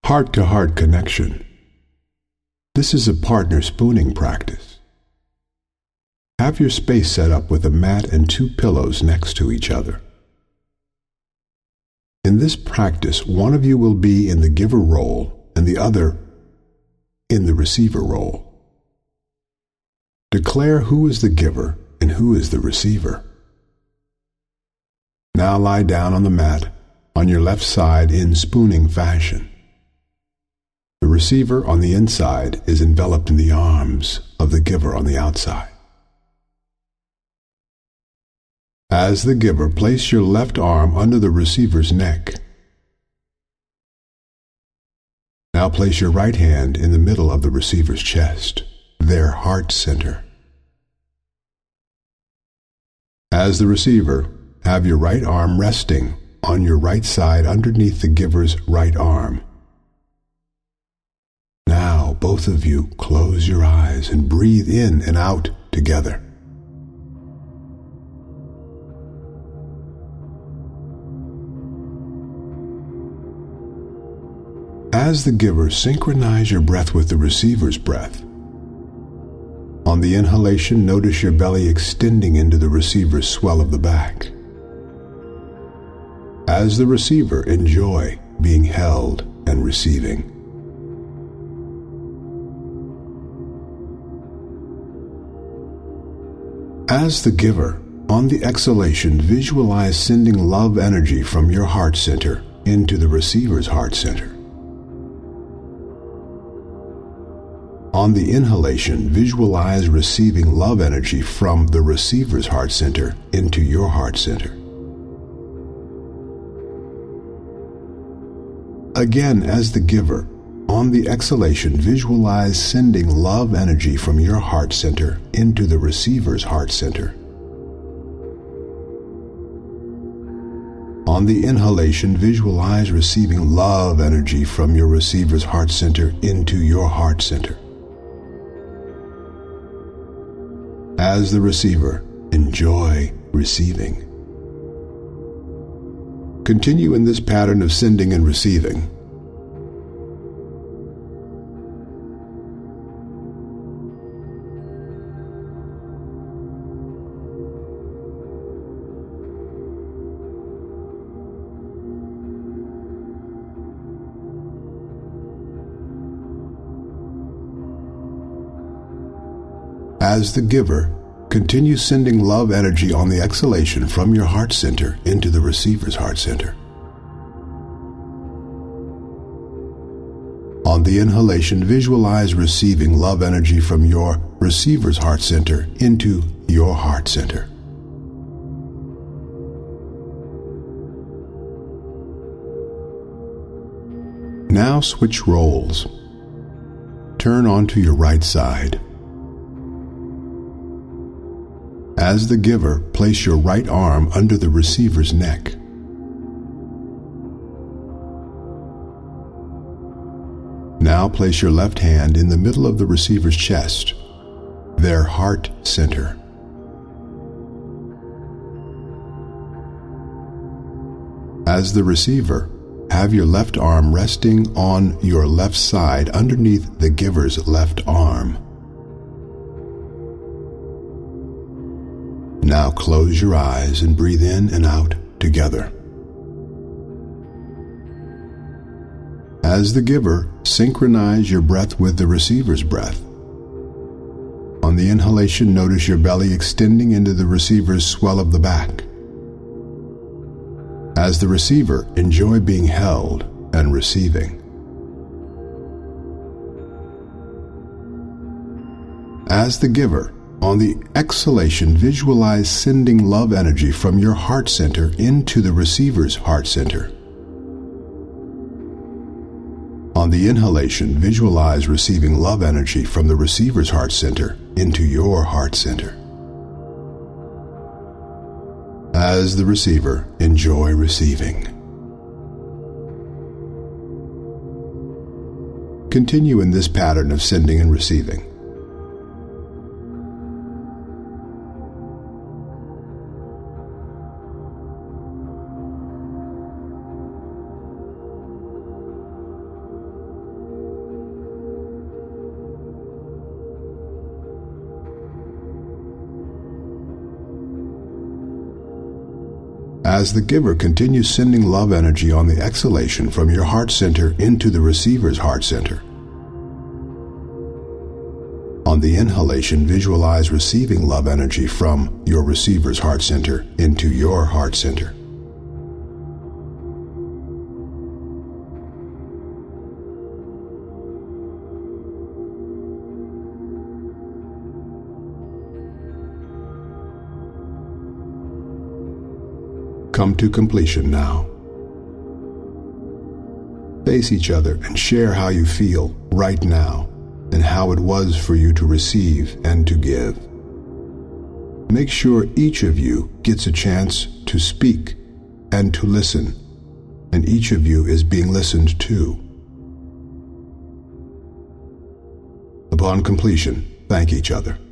Heart-to-heart connection. This is a partner spooning practice. Have your space set up with a mat and 2 pillows next to each other. In this practice, one of you will be in the giver role and the other in the receiver role. Declare who is the giver and who is the receiver. Now lie down on the mat on your left side in spooning fashion. The receiver on the inside is enveloped in the arms of the giver on the outside. As the giver, place your left arm under the receiver's neck. Now place your right hand in the middle of the receiver's chest, their heart center. As the receiver, have your right arm resting on your right side underneath the giver's right arm. Now, both of you close your eyes and breathe in and out together. As the giver, synchronize your breath with the receiver's breath. On the inhalation, notice your belly extending into the receiver's swell of the back. As the receiver, enjoy being held and receiving. As the giver, on the exhalation, visualize sending love energy from your heart center into the receiver's heart center. On the inhalation, visualize receiving love energy from the receiver's heart center into your heart center. Again, as the giver, on the exhalation, visualize sending love energy from your heart center into the receiver's heart center. On the inhalation, visualize receiving love energy from your receiver's heart center into your heart center. As the receiver, enjoy receiving. Continue in this pattern of sending and receiving. As the giver, continue sending love energy on the exhalation from your heart center into the receiver's heart center. On the inhalation, visualize receiving love energy from your receiver's heart center into your heart center. Now switch roles. Turn onto your right side. As the giver, place your right arm under the receiver's neck. Now place your left hand in the middle of the receiver's chest, their heart center. As the receiver, have your left arm resting on your left side underneath the giver's left arm. Now close your eyes and breathe in and out together. As the giver, synchronize your breath with the receiver's breath. On the inhalation, notice your belly extending into the receiver's swell of the back. As the receiver, enjoy being held and receiving. As the giver, on the exhalation, visualize sending love energy from your heart center into the receiver's heart center. On the inhalation, visualize receiving love energy from the receiver's heart center into your heart center. As the receiver, enjoy receiving. Continue in this pattern of sending and receiving. As the giver, continue sending love energy on the exhalation from your heart center into the receiver's heart center. On the inhalation, visualize receiving love energy from your receiver's heart center into your heart center. Come to completion now. Face each other and share how you feel right now and how it was for you to receive and to give. Make sure each of you gets a chance to speak and to listen, and each of you is being listened to. Upon completion, thank each other.